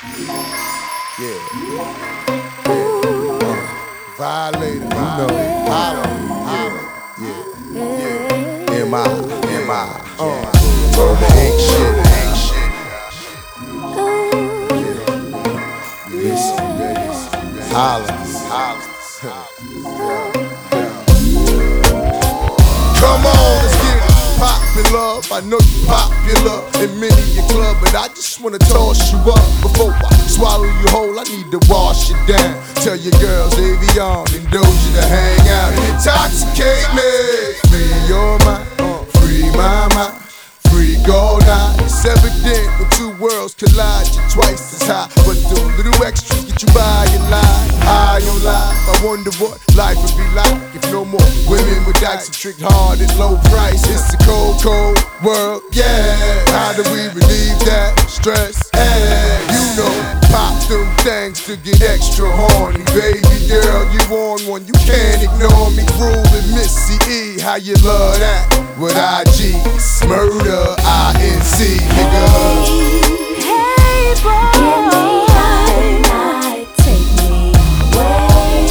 Yeah. Violated, you know. Holla. Yeah. M.I. The ain't shit. Listen. Holla. Come on, let's get it. Popular, I know you popular in many your club, but I just wanna toss you up before I swallow you whole. I need to wash you down. Tell your girls Avion and Doja to hang out and intoxicate me. Free your mind, free my mind, free gold night. It's evident when two worlds collide, you're twice as high, but the little extras get you by your life. High on life, I wonder what life would be like if no more women with dykes are tricked hard at low price. It's a cold, cold world, yeah. How do we relieve that stress? Hey, you know, pop them things to get extra horny. Baby girl, you on one, you can't ignore me. Ruling Missy E, how you love that? With IG, murder, INC, nigga. Hey, boy. Get me high tonight, take me away.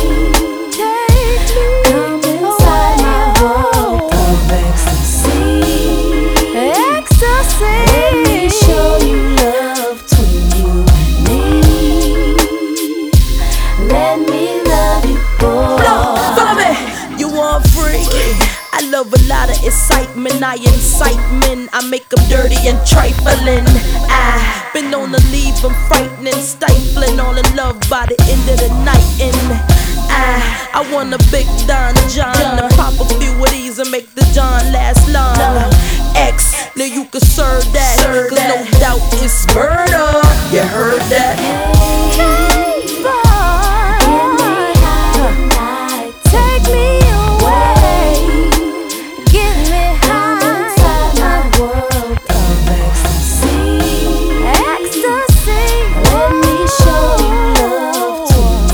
Come inside my world of ecstasy. Let me show you love between you and me. Let me love you, boy. Follow me. You want free? I love a lot of excitement, I incite men, I make them dirty and trifling. I've been on the leave, I'm frightening, stifling, all in love by the end of the night. And I want a big Don John to pop a few of these and make the John last long. X, now you can serve that, cause no doubt it's murder. You heard that? Hey, boy. Get me high tonight, take me away. Get me high inside my world of ecstasy. Ecstasy. Let me show you love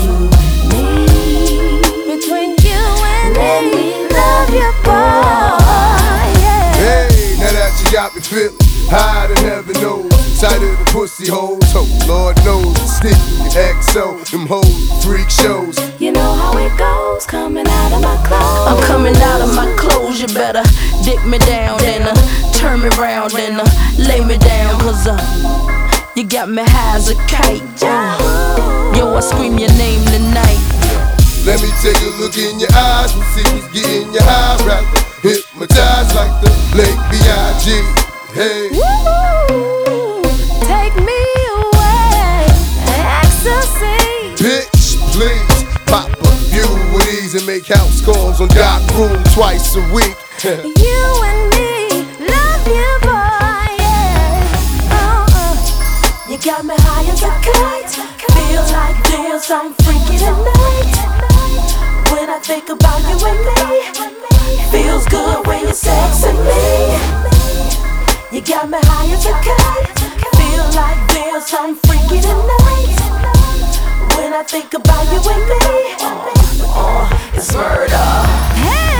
between you and me. Let me love you, boy. Yeah. Hey, now that you got me feeling high than heaven knows, sight of the pussy holes, oh Lord knows it's sticky, XO, them whole freak shows. You know how it goes, coming out of my clothes. I'm coming out of my clothes, you better dick me down and turn me round and lay me down, cause you got me high as a kite. Yo, I scream your name tonight. Let me take a look in your eyes and see who's getting you high, rather hypnotized like the late B.I.G. Hey, Woo, take me away, ecstasy. bitch, please pop a few of these and make house calls on Doc Room twice a week. You and me, love you, boy, yeah. You got me high as a kite. Feels like doing something freaky tonight. When I think about you and me, feels good when you're sexing me. You got me high as a kite. Feel like doing something freaky tonight. When I think about you and me, it's murder. Hey!